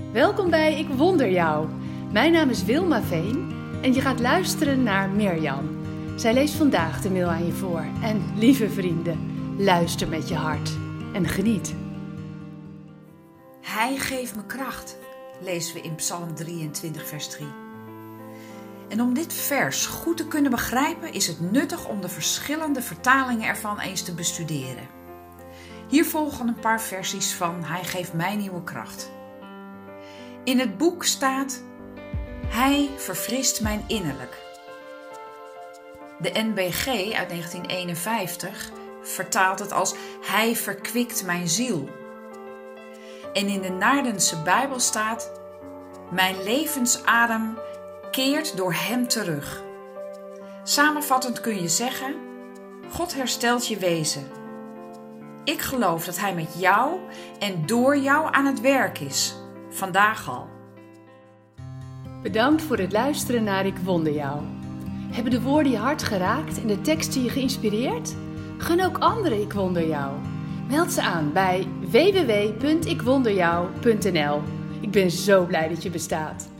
Welkom bij Ik Wonder Jou. Mijn naam is Wilma Veen en je gaat luisteren naar Mirjam. Zij leest vandaag de mail aan je voor. En lieve vrienden, luister met je hart en geniet. Hij geeft me kracht, lezen we in Psalm 23 vers 3. En om dit vers goed te kunnen begrijpen is het nuttig om de verschillende vertalingen ervan eens te bestuderen. Hier volgen een paar versies van Hij geeft mij nieuwe kracht. In het boek staat: Hij verfrist mijn innerlijk. De NBG uit 1951 vertaalt het als: Hij verkwikt mijn ziel. En in de Naardense Bijbel staat: Mijn levensadem keert door hem terug. Samenvattend kun je zeggen: God herstelt je wezen. Ik geloof dat hij met jou en door jou aan het werk is. Vandaag al. Bedankt voor het luisteren naar Ik Wonder Jou. Hebben de woorden je hart geraakt en de teksten je geïnspireerd? Gun ook anderen Ik Wonder Jou. Meld ze aan bij www.ikwonderjou.nl. Ik ben zo blij dat je bestaat.